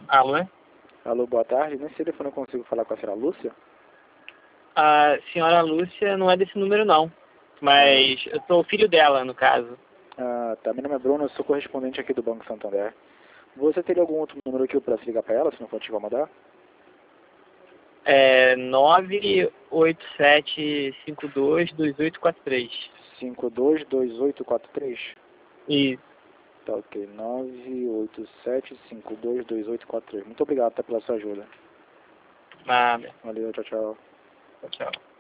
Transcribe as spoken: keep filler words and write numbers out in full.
Alô, é? Alô, boa tarde. Nesse telefone eu consigo falar com a senhora Lúcia? A senhora Lúcia não é desse número, não. Mas eu sou o filho dela, no caso. Ah, tá. Meu nome é Bruno, eu sou correspondente aqui do Banco Santander. Você teria algum outro número que eu pudesse ligar para ela, se não for te incomodar? É nove oito sete cinco dois dois oito quatro três. cinco dois dois oito quatro três? Isso. Tá, ok. nove oito sete cinco dois dois oito quatro três. Muito obrigado, tá, pela sua ajuda. Nada. Valeu, tchau, tchau. Tchau, tchau.